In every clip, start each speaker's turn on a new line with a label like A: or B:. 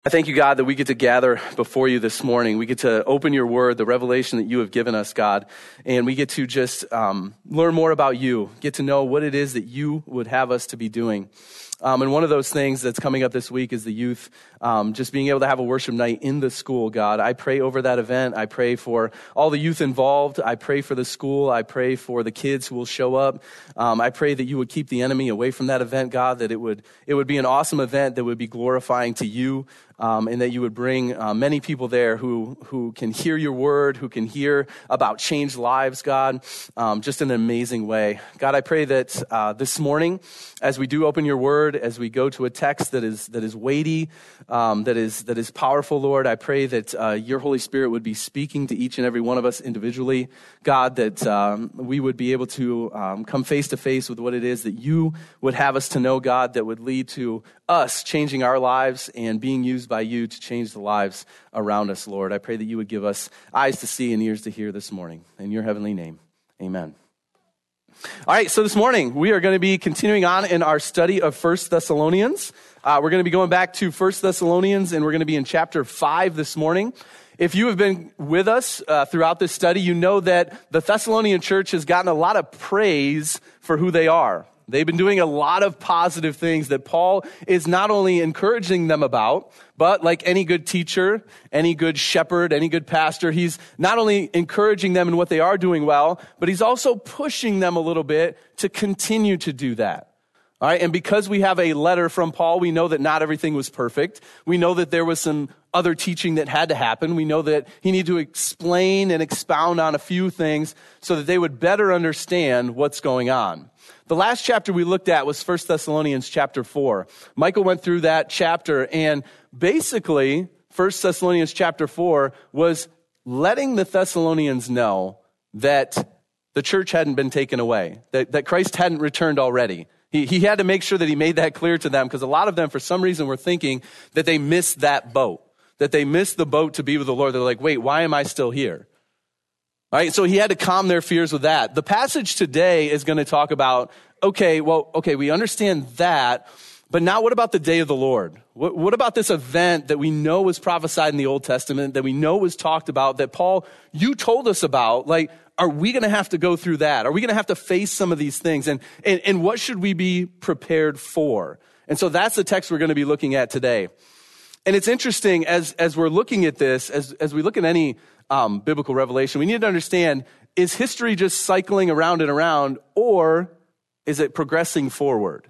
A: I thank you, God, that we get to gather before you this morning. We get to open your word, the revelation that you have given us, God, and we get to just learn more about you, get to know what it is that you would have us to be doing. And one of those things that's coming up this week is the youth, just being able to have a worship night in the school, God. I pray over that event. I pray for all the youth involved. I pray for the school. I pray for the kids who will show up. I pray that you would keep the enemy away from that event, God, that it would be an awesome event that would be glorifying to you, and that you would bring many people there who can hear your word, who can hear about changed lives, God, just in an amazing way. God, I pray that this morning, as we do open your word, as we go to a text that is weighty, that is powerful, Lord, I pray that your Holy Spirit would be speaking to each and every one of us individually, God, that we would be able to come face to face with what it is that you would have us to know, God, that would lead to us changing our lives and being used by you to change the lives around us, Lord. I pray that you would give us eyes to see and ears to hear this morning. In your heavenly name, amen. All right, so this morning we are going to be continuing on in our study of 1 Thessalonians. We're going to be going back to 1 Thessalonians, and we're going to be in chapter 5 this morning. If you have been with us throughout this study, you know that the Thessalonian church has gotten a lot of praise for who they are. They've been doing a lot of positive things that Paul is not only encouraging them about, but like any good teacher, any good shepherd, any good pastor, he's not only encouraging them in what they are doing well, but he's also pushing them a little bit to continue to do that. All right, and because we have a letter from Paul, we know that not everything was perfect. We know that there was some other teaching that had to happen. We know that he needed to explain and expound on a few things so that they would better understand what's going on. The last chapter we looked at was 1 Thessalonians chapter 4. Michael went through that chapter, and basically 1 Thessalonians chapter 4 was letting the Thessalonians know that the church hadn't been taken away, that Christ hadn't returned already. He had to make sure that he made that clear to them, because a lot of them, for some reason, were thinking that they missed that boat, that they missed the boat to be with the Lord. They're like, wait, why am I still here? All right, so he had to calm their fears with that. The passage today is going to talk about, okay, we understand that, but now what about the day of the Lord? What about this event that we know was prophesied in the Old Testament, that we know was talked about, that Paul, you told us about? Like, are we going to have to go through that? Are we going to have to face some of these things? And what should we be prepared for? And so that's the text we're going to be looking at today. And it's interesting, as we're looking at this, as we look at any biblical revelation, we need to understand, is history just cycling around and around, or is it progressing forward?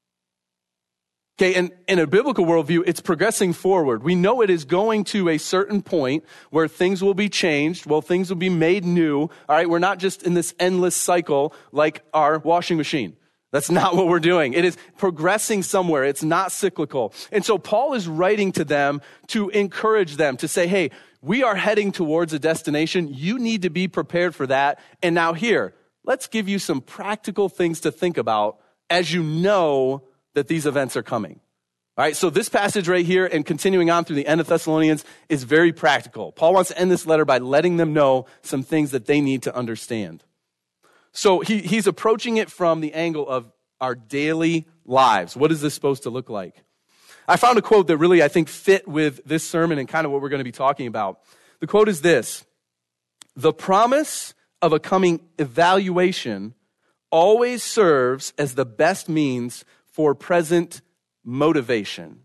A: Okay, and in a biblical worldview, it's progressing forward. We know it is going to a certain point where things will be changed, things will be made new. All right, we're not just in this endless cycle like our washing machine. That's not what we're doing. It is progressing somewhere. It's not cyclical. And so Paul is writing to them to encourage them, to say, hey, we are heading towards a destination. You need to be prepared for that. And now here, let's give you some practical things to think about as you know that these events are coming. All right, so this passage right here and continuing on through the end of Thessalonians is very practical. Paul wants to end this letter by letting them know some things that they need to understand. So he's approaching it from the angle of our daily lives. What is this supposed to look like? I found a quote that really, I think, fit with this sermon and kind of what we're going to be talking about. The quote is this: "The promise of a coming evaluation always serves as the best means for present motivation."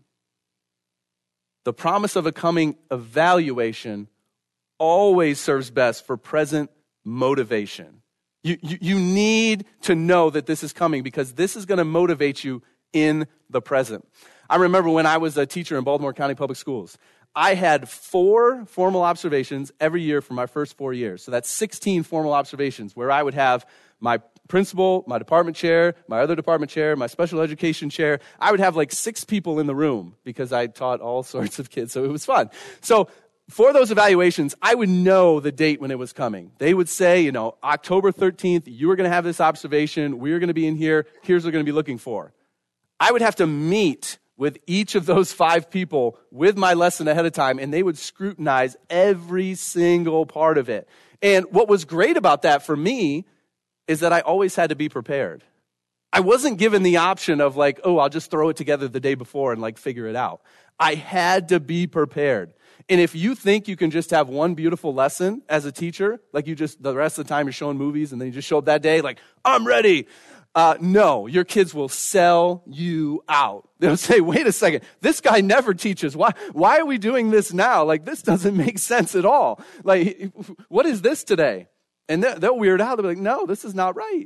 A: The promise of a coming evaluation always serves best for present motivation. You need to know that this is coming, because this is going to motivate you in the present. I remember when I was a teacher in Baltimore County Public Schools, I had 4 formal observations every year for my first 4 years. So that's 16 formal observations where I would have my principal, my department chair, my other department chair, my special education chair. I would have like 6 people in the room because I taught all sorts of kids, so it was fun. So for those evaluations, I would know the date when it was coming. They would say, October 13th, you are going to have this observation. We're going to be in here. Here's what we're going to be looking for. I would have to meet with each of those 5 people with my lesson ahead of time, and they would scrutinize every single part of it. And what was great about that for me is that I always had to be prepared. I wasn't given the option of like, oh, I'll just throw it together the day before and like figure it out. I had to be prepared. And if you think you can just have one beautiful lesson as a teacher, like you just, the rest of the time you're showing movies and then you just show up that day like, I'm ready. No, your kids will sell you out. They'll say, wait a second, this guy never teaches. Why are we doing this now? Like, this doesn't make sense at all. Like, what is this today? And they'll weird out. They'll be like, no, this is not right.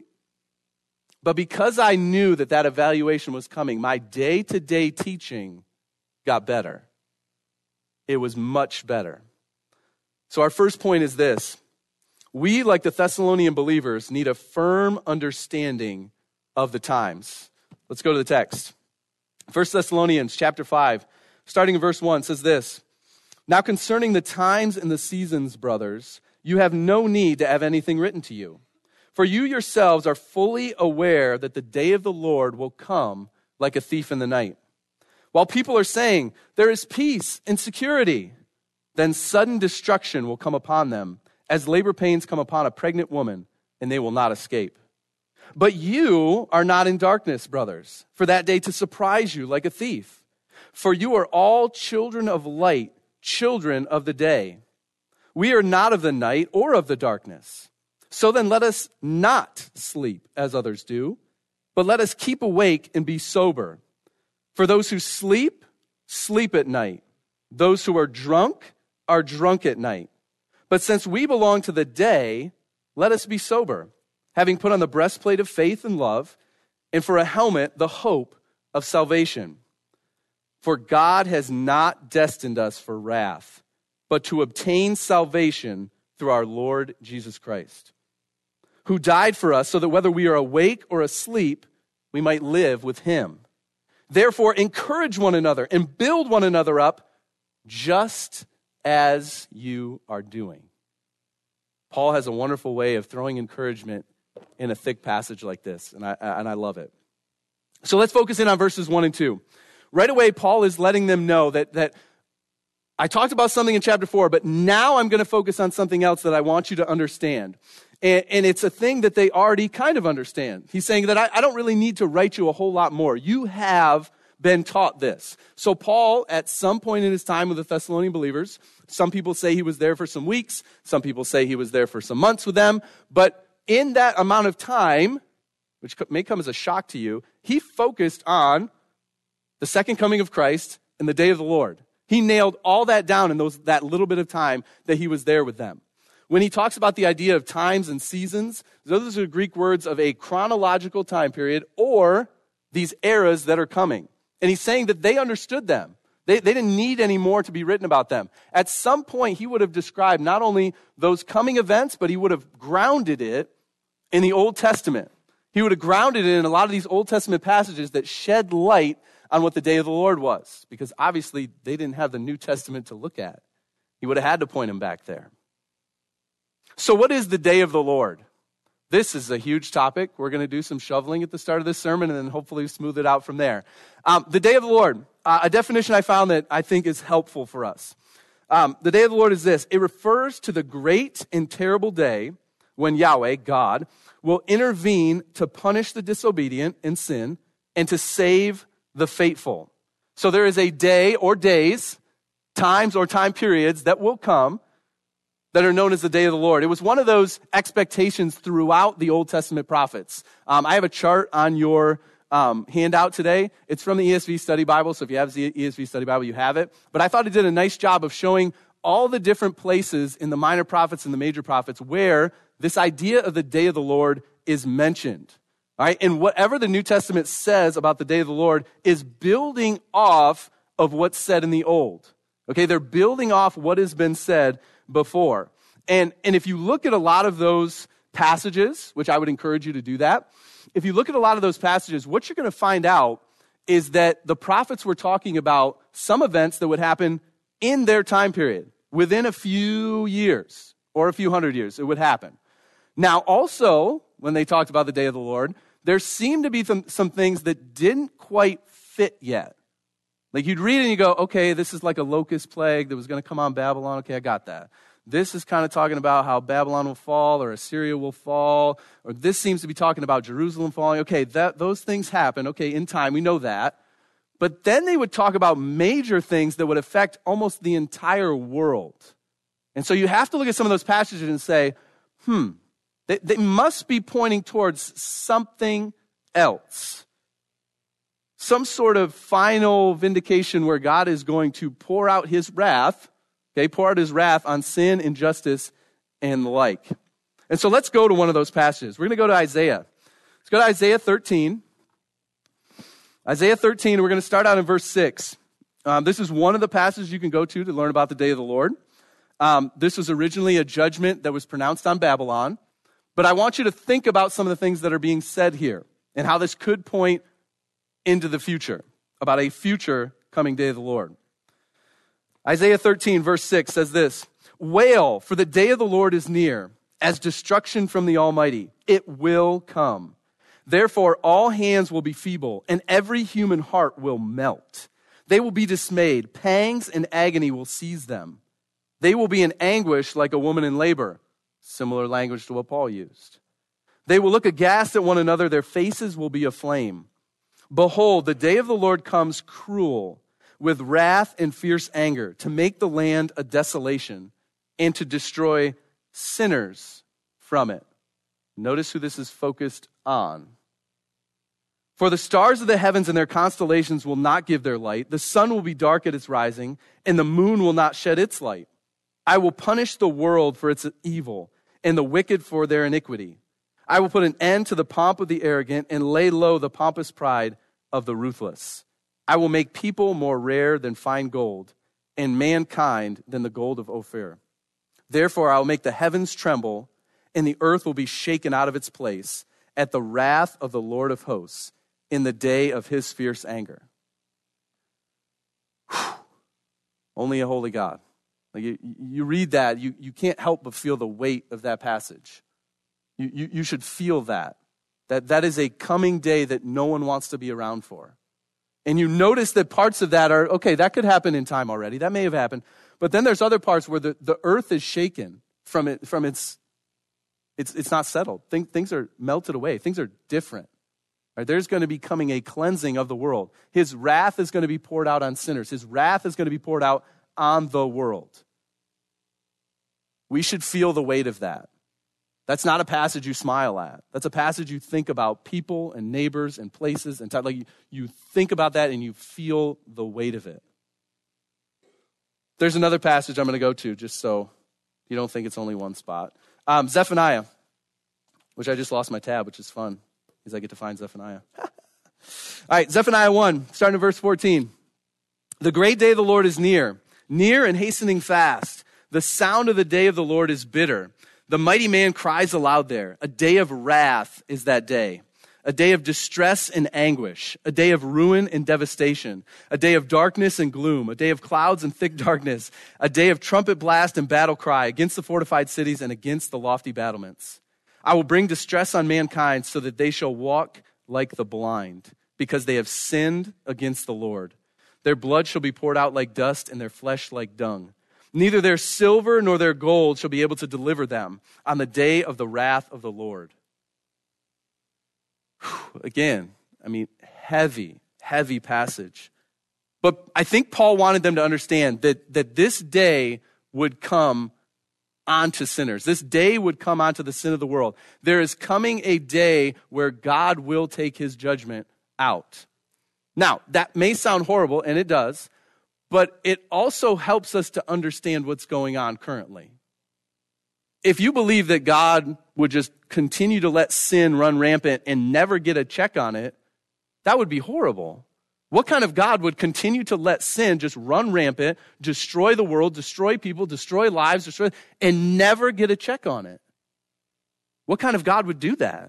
A: But because I knew that evaluation was coming, my day-to-day teaching got better. It was much better. So our first point is this. We, like the Thessalonian believers, need a firm understanding of the times. Let's go to the text. 1 Thessalonians chapter 5, starting in verse 1, says this. Now concerning the times and the seasons, brothers, you have no need to have anything written to you. For you yourselves are fully aware that the day of the Lord will come like a thief in the night. While people are saying, there is peace and security, then sudden destruction will come upon them, as labor pains come upon a pregnant woman, and they will not escape. But you are not in darkness, brothers, for that day to surprise you like a thief. For you are all children of light, children of the day. We are not of the night or of the darkness. So then let us not sleep as others do, but let us keep awake and be sober. For those who sleep, sleep at night. Those who are drunk at night. But since we belong to the day, let us be sober, having put on the breastplate of faith and love, and for a helmet, the hope of salvation. For God has not destined us for wrath, but to obtain salvation through our Lord Jesus Christ, who died for us so that whether we are awake or asleep, we might live with him. Therefore, encourage one another and build one another up just as you are doing. Paul has a wonderful way of throwing encouragement in a thick passage like this, and I love it. So let's focus in on verses 1 and 2. Right away, Paul is letting them know that I talked about something in chapter 4, but now I'm going to focus on something else that I want you to understand. And it's a thing that they already kind of understand. He's saying that I don't really need to write you a whole lot more. You have been taught this. So Paul, at some point in his time with the Thessalonian believers, some people say he was there for some weeks. Some people say he was there for some months with them. But in that amount of time, which may come as a shock to you, he focused on the second coming of Christ and the day of the Lord. He nailed all that down in that little bit of time that he was there with them. When he talks about the idea of times and seasons, those are Greek words of a chronological time period or these eras that are coming. And he's saying that they understood them. They didn't need any more to be written about them. At some point, he would have described not only those coming events, but he would have grounded it in the Old Testament. He would have grounded it in a lot of these Old Testament passages that shed light on what the day of the Lord was. Because obviously, they didn't have the New Testament to look at. He would have had to point them back there. So what is the day of the Lord? This is a huge topic. We're going to do some shoveling at the start of this sermon and then hopefully smooth it out from there. The day of the Lord, a definition I found that I think is helpful for us. The day of the Lord is this. It refers to the great and terrible day when Yahweh, God, will intervene to punish the disobedient and sin and to save the faithful. So there is a day or days, times or time periods that will come that are known as the day of the Lord. It was one of those expectations throughout the Old Testament prophets. I have a chart on your handout today. It's from the ESV Study Bible, so if you have the ESV Study Bible, you have it. But I thought it did a nice job of showing all the different places in the minor prophets and the major prophets where this idea of the day of the Lord is mentioned. All right? And whatever the New Testament says about the day of the Lord is building off of what's said in the Old. Okay, they're building off what has been said before. And if you look at a lot of those passages, which I would encourage you to do that, if you look at a lot of those passages, what you're going to find out is that the prophets were talking about some events that would happen in their time period. Within a few years or a few hundred years, it would happen. Now, also, when they talked about the day of the Lord, there seemed to be some things that didn't quite fit yet. Like you'd read it and you go, okay, this is like a locust plague that was going to come on Babylon. Okay, I got that. This is kind of talking about how Babylon will fall or Assyria will fall, or this seems to be talking about Jerusalem falling. Okay, those things happen. Okay, in time, we know that. But then they would talk about major things that would affect almost the entire world. And so you have to look at some of those passages and say, they must be pointing towards something else. Some sort of final vindication where God is going to pour out his wrath, pour out his wrath on sin, injustice, and the like. And so let's go to one of those passages. We're going to go to Isaiah. Let's go to Isaiah 13. Isaiah 13, we're going to start out in verse 6. This is one of the passages you can go to learn about the day of the Lord. This was originally a judgment that was pronounced on Babylon. But I want you to think about some of the things that are being said here and how this could point into the future, about a future coming day of the Lord. Isaiah 13, verse 6 says this, "Wail, for the day of the Lord is near, as destruction from the Almighty. It will come. Therefore, all hands will be feeble, and every human heart will melt. They will be dismayed. Pangs and agony will seize them. They will be in anguish like a woman in labor." Similar language to what Paul used. "They will look aghast at one another. Their faces will be aflame. Behold, the day of the Lord comes cruel, with wrath and fierce anger, to make the land a desolation and to destroy sinners from it." Notice who this is focused on. "For the stars of the heavens and their constellations will not give their light. The sun will be dark at its rising, and the moon will not shed its light. I will punish the world for its evil and the wicked for their iniquity. I will put an end to the pomp of the arrogant and lay low the pompous pride of the ruthless. I will make people more rare than fine gold, and mankind than the gold of Ophir. Therefore, I will make the heavens tremble, and the earth will be shaken out of its place at the wrath of the Lord of hosts in the day of his fierce anger." Only a holy God. Like you read that, you can't help but feel the weight of that passage. You should feel that is a coming day that no one wants to be around for. And you notice that parts of that are, okay, that could happen in time already. That may have happened. But then there's other parts where the earth is shaken from its not settled. Things are melted away. Things are different. Right? There's going to be coming a cleansing of the world. His wrath is going to be poured out on sinners. His wrath is going to be poured out on the world. We should feel the weight of that. That's not a passage you smile at. That's a passage you think about people and neighbors and places and time. Like you think about that and you feel the weight of it. There's another passage I'm going to go to just so you don't think it's only one spot. Zephaniah, which I just lost my tab, which is fun because I get to find Zephaniah. All right, Zephaniah 1, starting in verse 14. "The great day of the Lord is near and hastening fast. The sound of the day of the Lord is bitter. The mighty man cries aloud there. A day of wrath is that day, a day of distress and anguish, a day of ruin and devastation, a day of darkness and gloom, a day of clouds and thick darkness, a day of trumpet blast and battle cry against the fortified cities and against the lofty battlements. I will bring distress on mankind so that they shall walk like the blind, because they have sinned against the Lord. Their blood shall be poured out like dust and their flesh like dung. Neither their silver nor their gold shall be able to deliver them on the day of the wrath of the Lord." Again, heavy passage. But I think Paul wanted them to understand that this day would come onto sinners. This day would come onto the sin of the world. There is coming a day where God will take his judgment out. Now, that may sound horrible, and it does, but it also helps us to understand what's going on currently. If you believe that God would just continue to let sin run rampant and never get a check on it, that would be horrible. What kind of God would continue to let sin just run rampant, destroy the world, destroy people, destroy lives, and never get a check on it? What kind of God would do that?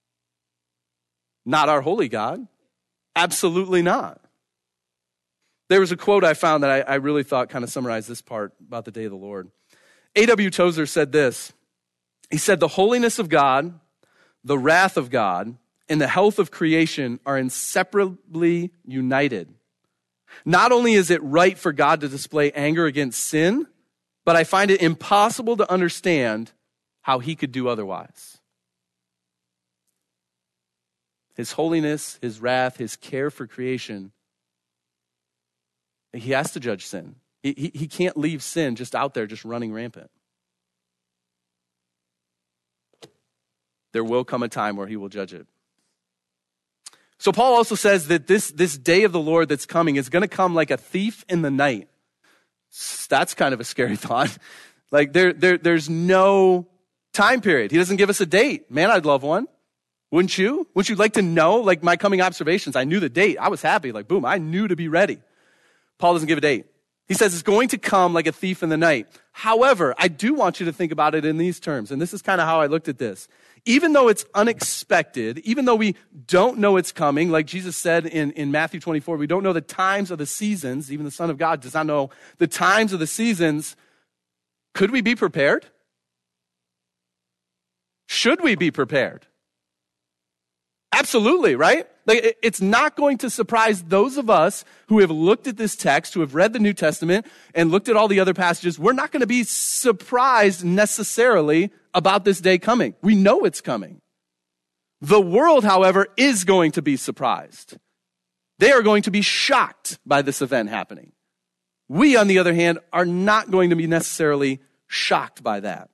A: Not our holy God. Absolutely not. There was a quote I found that I really thought kind of summarized this part about the day of the Lord. A.W. Tozer said this. He said, "The holiness of God, the wrath of God, and the health of creation are inseparably united. Not only is it right for God to display anger against sin, but I find it impossible to understand how he could do otherwise. His holiness, his wrath, his care for creation, he has to judge sin. He can't leave sin just out there, just running rampant. There will come a time where he will judge it. So Paul also says that this day of the Lord that's coming is going to come like a thief in the night. That's kind of a scary thought. Like there's no time period. He doesn't give us a date. Man, I'd love one. Wouldn't you? Wouldn't you like to know? Like my coming observations, I knew the date. I was happy. Like, boom, I knew to be ready. Paul doesn't give a date. He says it's going to come like a thief in the night. However, I do want you to think about it in these terms. And this is kind of how I looked at this. Even though it's unexpected, even though we don't know it's coming, like Jesus said in Matthew 24, we don't know the times of the seasons. Even the Son of God does not know the times of the seasons. Could we be prepared? Should we be prepared? Absolutely, right? Like it's not going to surprise those of us who have looked at this text, who have read the New Testament and looked at all the other passages. We're not going to be surprised necessarily about this day coming. We know it's coming. The world, however, is going to be surprised. They are going to be shocked by this event happening. We, on the other hand, are not going to be necessarily shocked by that.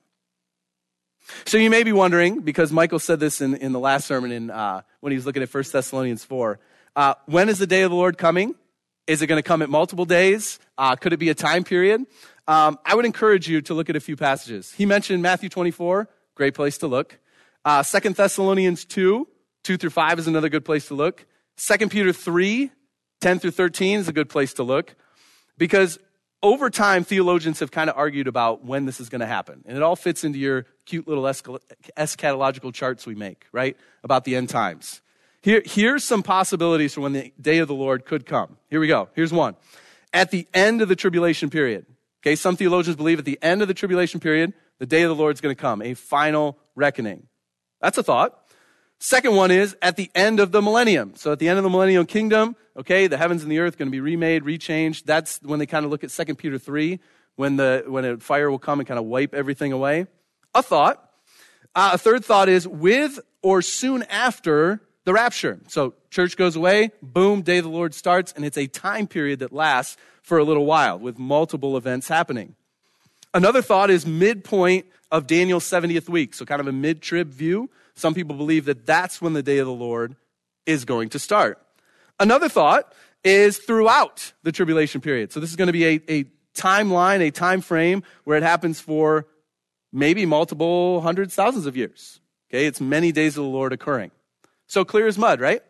A: So you may be wondering, because Michael said this in the last sermon when he was looking at 1 Thessalonians 4, when is the day of the Lord coming? Is it going to come at multiple days? Could it be a time period? I would encourage you to look at a few passages. He mentioned Matthew 24, great place to look. 2 Thessalonians 2 through 5 is another good place to look. 2 Peter 3, 10 through 13 is a good place to look. Because over time, theologians have kind of argued about when this is going to happen. And it all fits into your cute little eschatological charts we make, right? About the end times. Here's some possibilities for when the day of the Lord could come. Here we go. Here's one. At the end of the tribulation period. Okay, some theologians believe at the end of the tribulation period, the day of the Lord is going to come, a final reckoning. That's a thought. Second one is at the end of the millennium. So at the end of the millennial kingdom, okay, the heavens and the earth are going to be remade, rechanged. That's when they kind of look at 2 Peter 3, when a fire will come and kind of wipe everything away. A thought. A third thought is with or soon after the rapture. So church goes away, boom, day of the Lord starts, and it's a time period that lasts for a little while with multiple events happening. Another thought is midpoint of Daniel's 70th week, so kind of a mid-trib view. Some people believe that that's when the day of the Lord is going to start. Another thought is throughout the tribulation period. So this is going to be a timeline, a time frame where it happens for maybe multiple hundreds, thousands of years. Okay, it's many days of the Lord occurring. So clear as mud, right?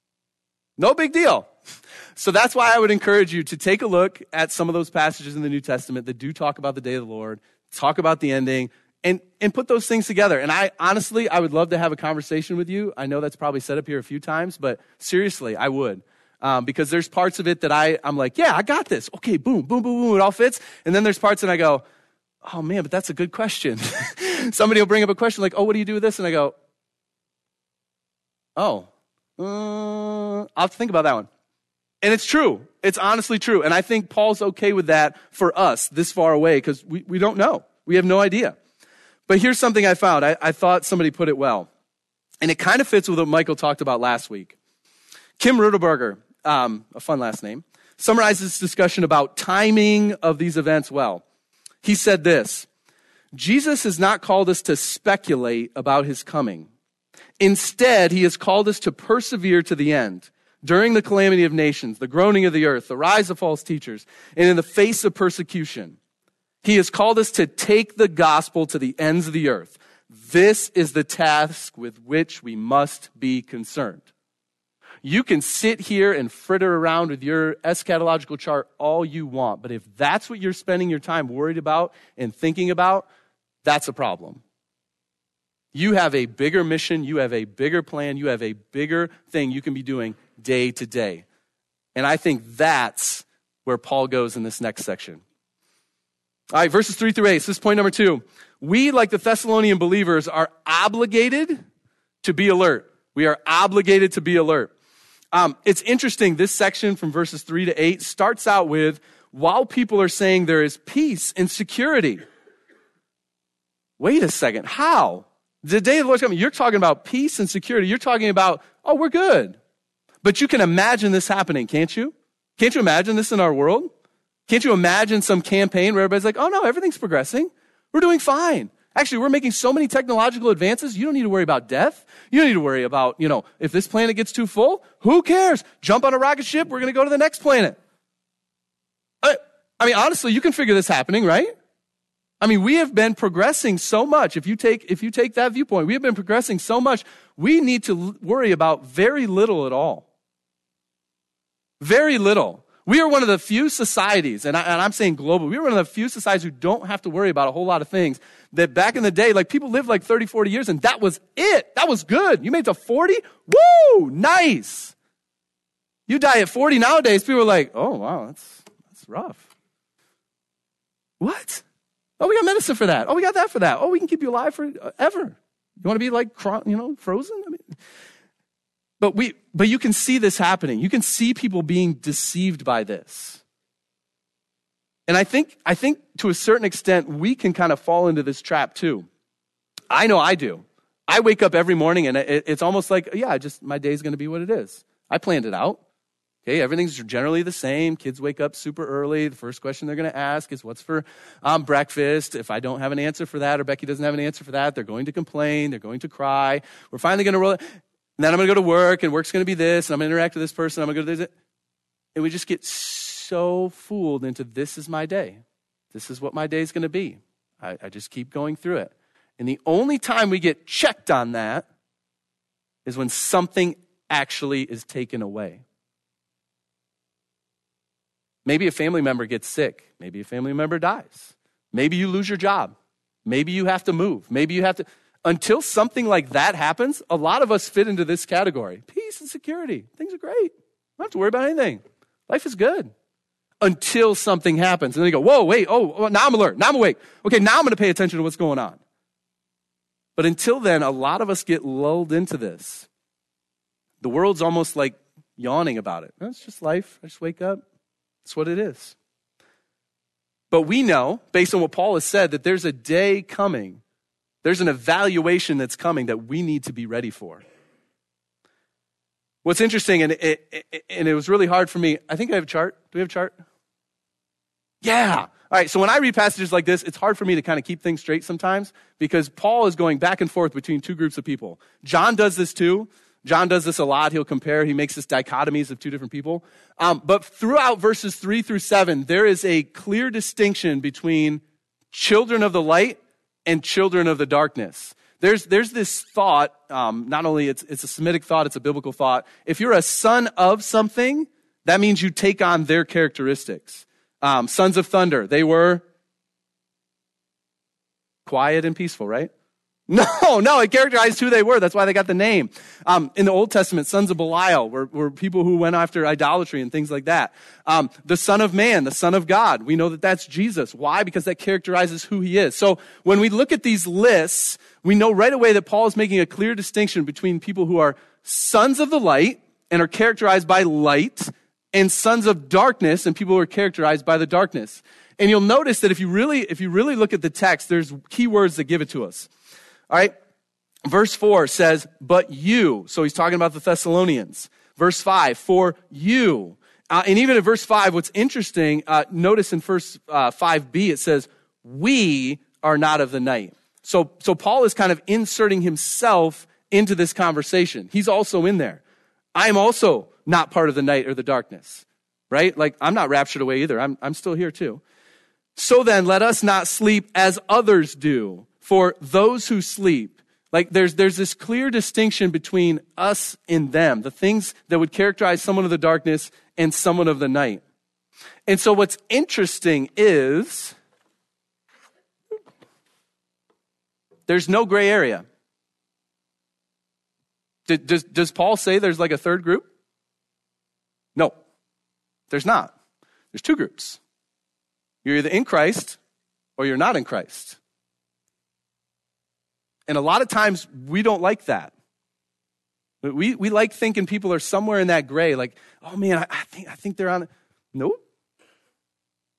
A: No big deal. So that's why I would encourage you to take a look at some of those passages in the New Testament that do talk about the day of the Lord, talk about the ending, and put those things together. And I would love to have a conversation with you. I know that's probably said up here a few times, but seriously, I would. Because there's parts of it that I'm like, yeah, I got this. Okay, boom, boom, boom, boom, it all fits. And then there's parts that I go, oh man, but that's a good question. Somebody will bring up a question like, oh, what do you do with this? And I go, I'll have to think about that one. And it's true. It's honestly true. And I think Paul's okay with that for us this far away because we don't know. We have no idea. But here's something I found. I thought somebody put it well. And it kind of fits with what Michael talked about last week. Kim Rudelberger, a fun last name, summarizes this discussion about timing of these events well. He said this: Jesus has not called us to speculate about his coming. Instead, he has called us to persevere to the end. During the calamity of nations, the groaning of the earth, the rise of false teachers, and in the face of persecution, he has called us to take the gospel to the ends of the earth. This is the task with which we must be concerned. You can sit here and fritter around with your eschatological chart all you want, but if that's what you're spending your time worried about and thinking about, that's a problem. You have a bigger mission, you have a bigger plan, you have a bigger thing you can be doing day to day. And I think that's where Paul goes in this next section. All right, verses 3 through 8. So this is point number 2. We, like the Thessalonian believers, are obligated to be alert. We are obligated to be alert. It's interesting, this section from verses 3 to 8 starts out with while people are saying there is peace and security. Wait a second, how? The day of the Lord's coming, you're talking about peace and security. You're talking about, oh, we're good. But you can imagine this happening, can't you? Can't you imagine this in our world? Can't you imagine some campaign where everybody's like, oh no, everything's progressing. We're doing fine. Actually, we're making so many technological advances, you don't need to worry about death. You don't need to worry about, if this planet gets too full, who cares? Jump on a rocket ship, we're going to go to the next planet. I mean, honestly, you can figure this happening, right? I mean, we have been progressing so much. If you take that viewpoint, we have been progressing so much, we need to worry about very little at all. Very little. We are one of the few societies, and I'm saying global, we are one of the few societies who don't have to worry about a whole lot of things. That back in the day, like people lived like 30, 40 years, and that was it. That was good. You made it to 40? Woo! Nice. You die at 40 nowadays, people are like, oh, wow, that's rough. What? Oh, we got medicine for that. Oh, we got that for that. Oh, we can keep you alive forever. You want to be like, frozen? I mean, but you can see this happening. You can see people being deceived by this. And I think to a certain extent, we can kind of fall into this trap too. I know I do. I wake up every morning and it's almost like, my day's going to be what it is. I planned it out. Okay, everything's generally the same. Kids wake up super early. The first question they're going to ask is, what's for breakfast? If I don't have an answer for that or Becky doesn't have an answer for that, they're going to complain. They're going to cry. We're finally going to roll it. And then I'm going to go to work, and work's going to be this, and I'm going to interact with this person. I'm going to go to this. And we just get so fooled into this is my day. This is what my day is going to be. I just keep going through it. And the only time we get checked on that is when something actually is taken away. Maybe a family member gets sick. Maybe a family member dies. Maybe you lose your job. Maybe you have to move. Maybe you have to... Until something like that happens, a lot of us fit into this category. Peace and security. Things are great. I don't have to worry about anything. Life is good. Until something happens. And then you go, whoa, wait, now I'm alert. Now I'm awake. Okay, now I'm going to pay attention to what's going on. But until then, a lot of us get lulled into this. The world's almost like yawning about it. It's just life. I just wake up. It's what it is. But we know, based on what Paul has said, that there's a day coming. There's an evaluation that's coming that we need to be ready for. What's interesting, and it was really hard for me. I think I have a chart. Do we have a chart? Yeah. All right, so when I read passages like this, it's hard for me to kind of keep things straight sometimes because Paul is going back and forth between two groups of people. John does this too. John does this a lot. He'll compare. He makes this dichotomies of two different people. But throughout verses 3 through 7, there is a clear distinction between children of the light and children of the darkness. There's this thought, not only it's a Semitic thought, it's a biblical thought. If you're a son of something, that means you take on their characteristics. Sons of thunder, they were quiet and peaceful, right? No, it characterized who they were. That's why they got the name. In the Old Testament, sons of Belial were people who went after idolatry and things like that. The Son of Man, the Son of God, we know that that's Jesus. Why? Because that characterizes who he is. So when we look at these lists, we know right away that Paul is making a clear distinction between people who are sons of the light and are characterized by light, and sons of darkness and people who are characterized by the darkness. And you'll notice that if you really look at the text, there's key words that give it to us. All right, verse 4 says, but you. So he's talking about the Thessalonians. Verse 5, for you. And even in verse 5, what's interesting, notice in verse 5b, it says, we are not of the night. So Paul is kind of inserting himself into this conversation. He's also in there. I am also not part of the night or the darkness, right? Like, I'm not raptured away either. I'm still here too. So then, let us not sleep as others do. For those who sleep, like there's this clear distinction between us and them, the things that would characterize someone of the darkness and someone of the night. And so what's interesting is there's no gray area. Does Paul say there's like a third group? No, there's not. There's two groups. You're either in Christ or you're not in Christ. And a lot of times we don't like that. We like thinking people are somewhere in that gray, like, oh man, I think they're on. Nope.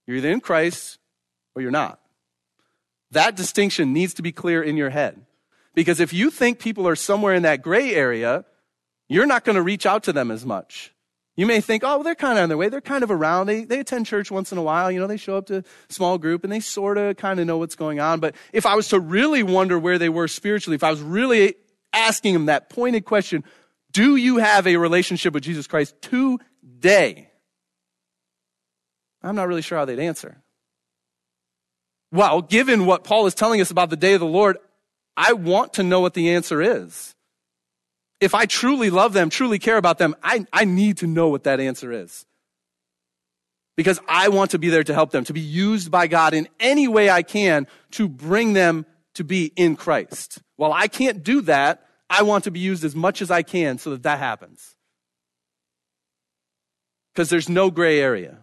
A: You're either in Christ or you're not. That distinction needs to be clear in your head. Because if you think people are somewhere in that gray area, you're not going to reach out to them as much. You may think, oh, well, they're kind of on their way. They're kind of around. They attend church once in a while. They show up to a small group and they sort of kind of know what's going on. But if I was to really wonder where they were spiritually, if I was really asking them that pointed question, do you have a relationship with Jesus Christ today? I'm not really sure how they'd answer. Well, given what Paul is telling us about the day of the Lord, I want to know what the answer is. If I truly love them, truly care about them, I need to know what that answer is. Because I want to be there to help them, to be used by God in any way I can to bring them to be in Christ. While I can't do that, I want to be used as much as I can so that happens. Because there's no gray area.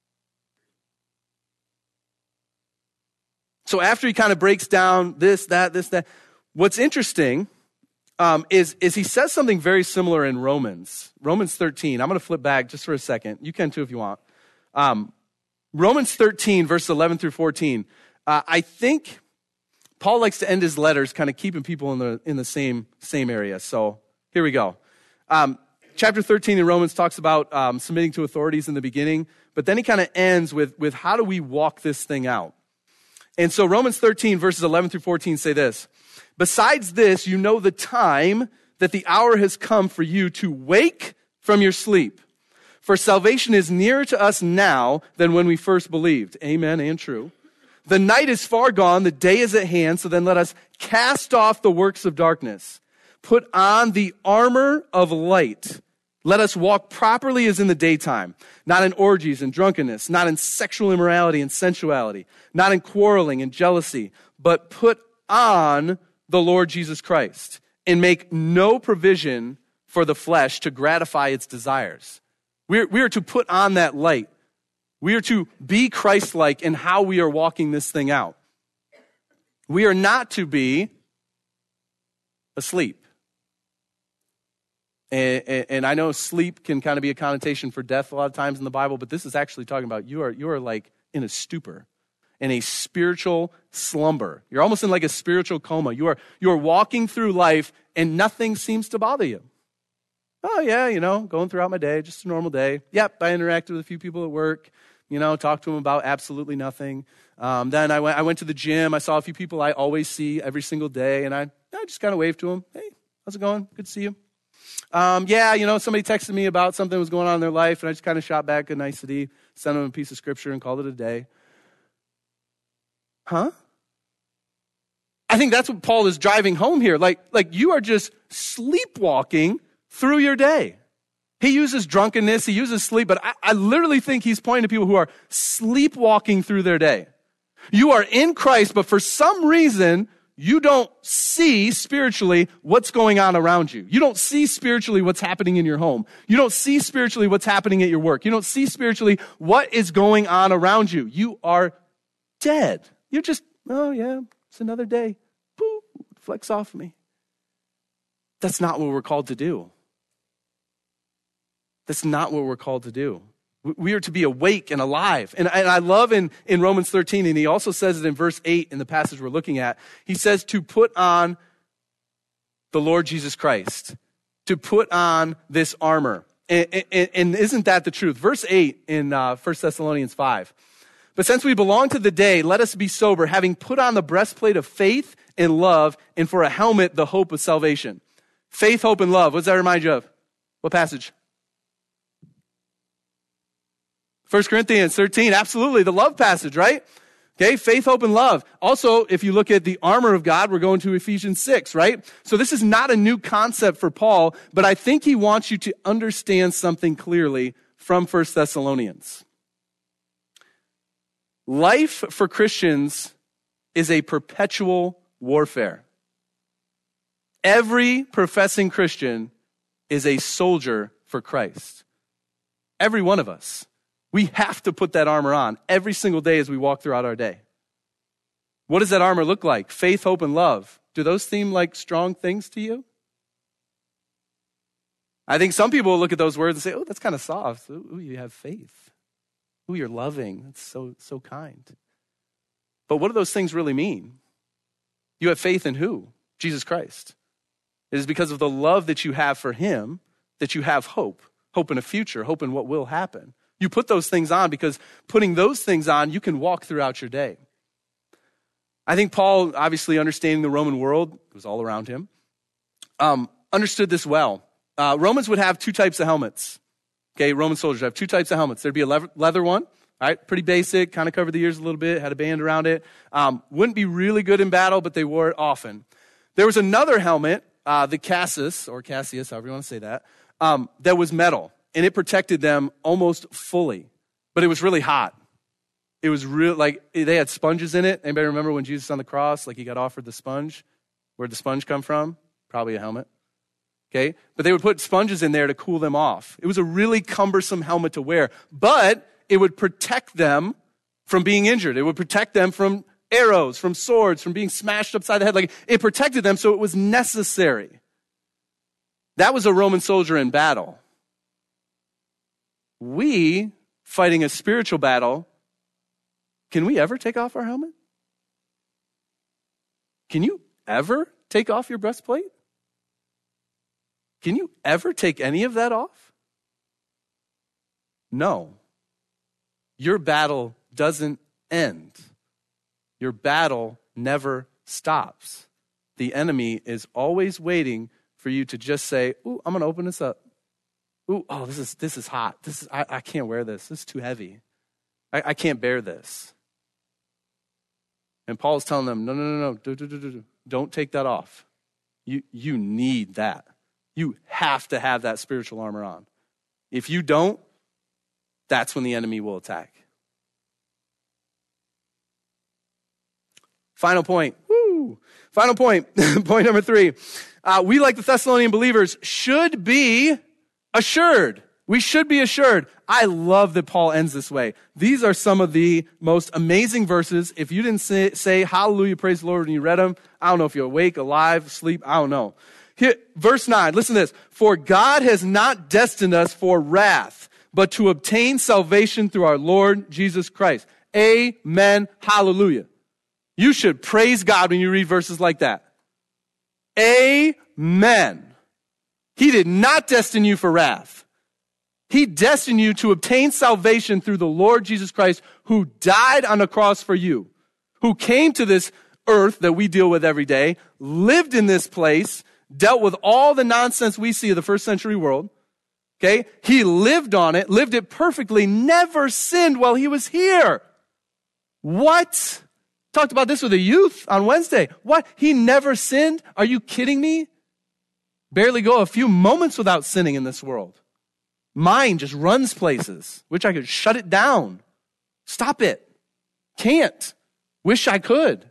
A: So after he kind of breaks down this, that, what's interesting is he says something very similar in Romans 13. I'm going to flip back just for a second. You can too if you want. Romans 13, verses 11 through 14. I think Paul likes to end his letters kind of keeping people in the same area. So here we go. Chapter 13 in Romans talks about submitting to authorities in the beginning, but then he kind of ends with how do we walk this thing out? And so Romans 13, verses 11 through 14 say this. Besides this, you know the time that the hour has come for you to wake from your sleep. For salvation is nearer to us now than when we first believed. Amen and true. The night is far gone, the day is at hand, so then let us cast off the works of darkness. Put on the armor of light. Let us walk properly as in the daytime, not in orgies and drunkenness, not in sexual immorality and sensuality, not in quarreling and jealousy, but put on the Lord Jesus Christ and make no provision for the flesh to gratify its desires. We are to put on that light. We are to be Christ-like in how we are walking this thing out. We are not to be asleep. And I know sleep can kind of be a connotation for death a lot of times in the Bible, but this is actually talking about you are like in a stupor, in a spiritual slumber. You're almost in like a spiritual coma. You are walking through life and nothing seems to bother you. Oh yeah, going throughout my day, just a normal day. Yep, I interacted with a few people at work, talked to them about absolutely nothing. Then I went to the gym. I saw a few people I always see every single day, and I just kind of waved to them. Hey, how's it going? Good to see you. Somebody texted me about something that was going on in their life, and I just kind of shot back a nicety, sent them a piece of scripture, and called it a day. Huh? I think that's what Paul is driving home here. Like you are just sleepwalking through your day. He uses drunkenness, he uses sleep, but I literally think he's pointing to people who are sleepwalking through their day. You are in Christ, but for some reason, you don't see spiritually what's going on around you. You don't see spiritually what's happening in your home. You don't see spiritually what's happening at your work. You don't see spiritually what is going on around you. You are dead. You're just, oh yeah, it's another day. Poof, flex off me. That's not what we're called to do. That's not what we're called to do. We are to be awake and alive. And I love in Romans 13, and he also says it in verse 8 in the passage we're looking at. He says to put on the Lord Jesus Christ, to put on this armor. And isn't that the truth? Verse 8 in 1 Thessalonians 5. But since we belong to the day, let us be sober, having put on the breastplate of faith and love, and for a helmet, the hope of salvation. Faith, hope, and love. What does that remind you of? What passage? 1 Corinthians 13, absolutely, the love passage, right? Okay, faith, hope, and love. Also, if you look at the armor of God, we're going to Ephesians 6, right? So this is not a new concept for Paul, but I think he wants you to understand something clearly from 1 Thessalonians. Life for Christians is a perpetual warfare. Every professing Christian is a soldier for Christ. Every one of us. We have to put that armor on every single day as we walk throughout our day. What does that armor look like? Faith, hope, and love. Do those seem like strong things to you? I think some people will look at those words and say, oh, that's kind of soft. Ooh, you have faith. Ooh, you're loving. That's so kind. But what do those things really mean? You have faith in who? Jesus Christ. It is because of the love that you have for him that you have hope in a future, hope in what will happen. You put those things on because putting those things on, you can walk throughout your day. I think Paul, obviously understanding the Roman world, it was all around him, understood this well. Romans would have two types of helmets. Okay, Roman soldiers have two types of helmets. There'd be a leather one, all right, pretty basic, kind of covered the ears a little bit, had a band around it. Wouldn't be really good in battle, but they wore it often. There was another helmet, the Cassius, however you want to say that was metal, and it protected them almost fully, but it was really hot. It was real, like they had sponges in it. Anybody remember when Jesus on the cross, like he got offered the sponge? Where'd the sponge come from? Probably a helmet. Okay, but they would put sponges in there to cool them off. It was a really cumbersome helmet to wear, but it would protect them from being injured. It would protect them from arrows, from swords, from being smashed upside the head. Like it protected them, so it was necessary. That was a Roman soldier in battle. We, fighting a spiritual battle, can we ever take off our helmet? Can you ever take off your breastplate? Can you ever take any of that off? No. Your battle doesn't end. Your battle never stops. The enemy is always waiting for you to just say, ooh, I'm going to open this up. Ooh, oh, this is hot. I can't wear this. This is too heavy. I can't bear this. And Paul's telling them, no. Don't take that off. You need that. You have to have that spiritual armor on. If you don't, that's when the enemy will attack. Final point. Final point. Point number 3. We, like the Thessalonian believers, should be assured. We should be assured. I love that Paul ends this way. These are some of the most amazing verses. If you didn't say hallelujah, praise the Lord when you read them, I don't know if you're awake, alive, asleep, I don't know. Here, verse 9, listen to this. For God has not destined us for wrath, but to obtain salvation through our Lord Jesus Christ. Amen. Hallelujah. You should praise God when you read verses like that. Amen. He did not destine you for wrath. He destined you to obtain salvation through the Lord Jesus Christ, who died on the cross for you, who came to this earth that we deal with every day, lived in this place, dealt with all the nonsense we see of the first century world. Okay? He lived on it, lived it perfectly, never sinned while he was here. What? Talked about this with the youth on Wednesday. What? He never sinned? Are you kidding me? Barely go a few moments without sinning in this world. Mind just runs places. Wish I could shut it down. Stop it. Can't. Wish I could.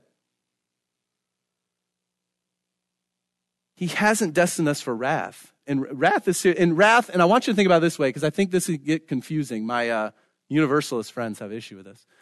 A: He hasn't destined us for wrath. And wrath, and I want you to think about it this way, because I think this would get confusing. My Universalist friends have issue with this.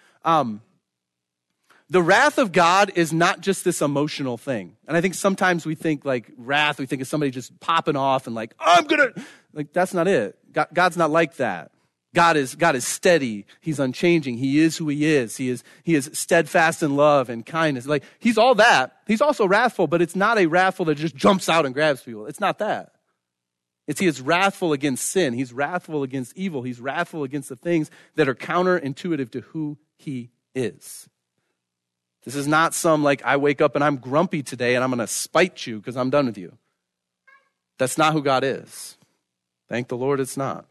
A: The wrath of God is not just this emotional thing. And I think sometimes we think like wrath, we think of somebody just popping off and like, that's not it. God's not like that. God is steady. He's unchanging. He is who he is. He is steadfast in love and kindness. Like he's all that. He's also wrathful, but it's not a wrathful that just jumps out and grabs people. It's not that. He is wrathful against sin. He's wrathful against evil. He's wrathful against the things that are counterintuitive to who he is. This is not some like I wake up and I'm grumpy today and I'm going to spite you because I'm done with you. That's not who God is. Thank the Lord it's not.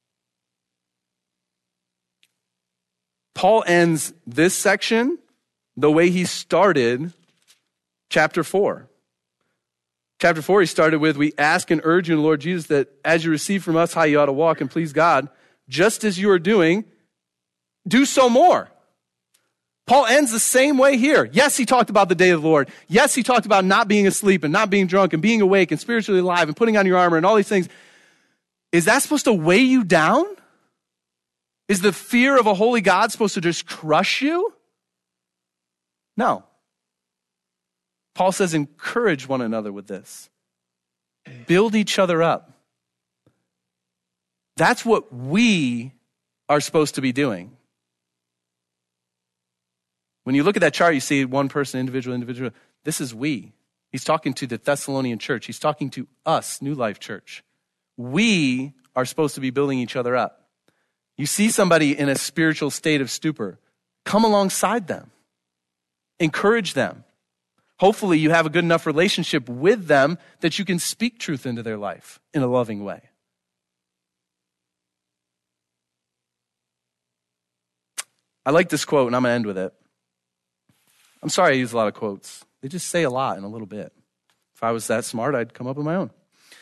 A: Paul ends this section the way he started chapter 4. Chapter 4, he started with, we ask and urge you in the Lord Jesus that as you receive from us how you ought to walk and please God, just as you are doing, do so more. Paul ends the same way here. Yes, he talked about the day of the Lord. Yes, he talked about not being asleep and not being drunk and being awake and spiritually alive and putting on your armor and all these things. Is that supposed to weigh you down? Is the fear of a holy God supposed to just crush you? No. Paul says, encourage one another with this. Build each other up. That's what we are supposed to be doing. When you look at that chart, you see one person, individual. This is we. He's talking to the Thessalonian church. He's talking to us, New Life Church. We are supposed to be building each other up. You see somebody in a spiritual state of stupor, come alongside them. Encourage them. Hopefully you have a good enough relationship with them that you can speak truth into their life in a loving way. I like this quote, and I'm going to end with it. I'm sorry I use a lot of quotes. They just say a lot in a little bit. If I was that smart, I'd come up with my own.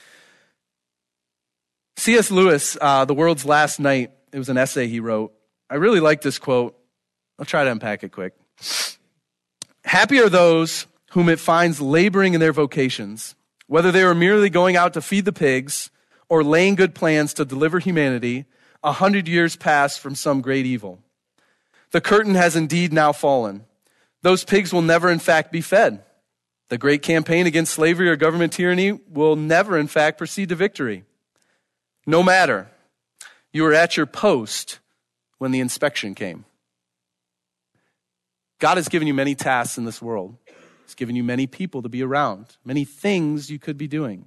A: C.S. Lewis, The World's Last Night, it was an essay he wrote. I really like this quote. I'll try to unpack it quick. Happy are those whom it finds laboring in their vocations, whether they are merely going out to feed the pigs or laying good plans to deliver humanity 100 years past from some great evil. The curtain has indeed now fallen. Those pigs will never in fact be fed. The great campaign against slavery or government tyranny will never in fact proceed to victory. No matter, you were at your post when the inspection came. God has given you many tasks in this world. He's given you many people to be around, many things you could be doing.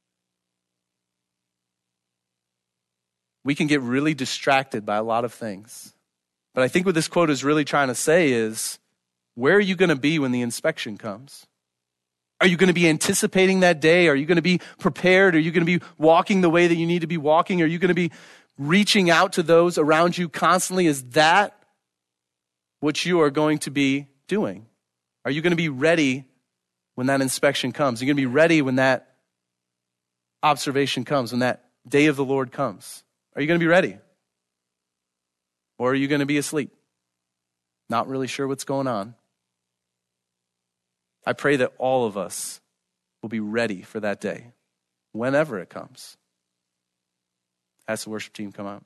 A: We can get really distracted by a lot of things. But I think what this quote is really trying to say is, where are you going to be when the inspection comes? Are you going to be anticipating that day? Are you going to be prepared? Are you going to be walking the way that you need to be walking? Are you going to be reaching out to those around you constantly? Is that what you are going to be doing? Are you going to be ready when that inspection comes? Are you going to be ready when that observation comes, when that day of the Lord comes? Are you going to be ready? Or are you going to be asleep? Not really sure what's going on. I pray that all of us will be ready for that day, whenever it comes. Ask the worship team come out.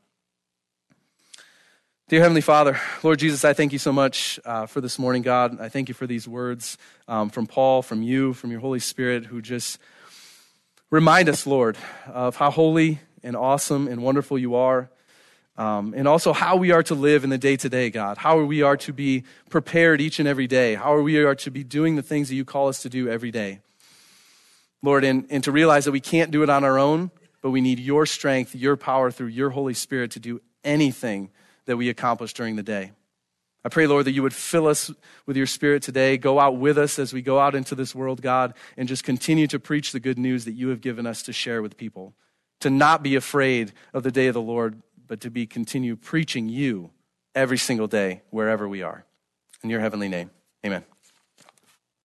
A: Dear Heavenly Father, Lord Jesus, I thank you so much for this morning, God. I thank you for these words from Paul, from you, from your Holy Spirit, who just remind us, Lord, of how holy and awesome and wonderful you are, and also how we are to live in the day-to-day, God. How we are to be prepared each and every day. How we are to be doing the things that you call us to do every day. Lord, and to realize that we can't do it on our own, but we need your strength, your power through your Holy Spirit to do anything that we accomplish during the day. I pray, Lord, that you would fill us with your Spirit today. Go out with us as we go out into this world, God, and just continue to preach the good news that you have given us to share with people. To not be afraid of the day of the Lord, but to continue preaching you every single day, wherever we are. In your heavenly name, amen.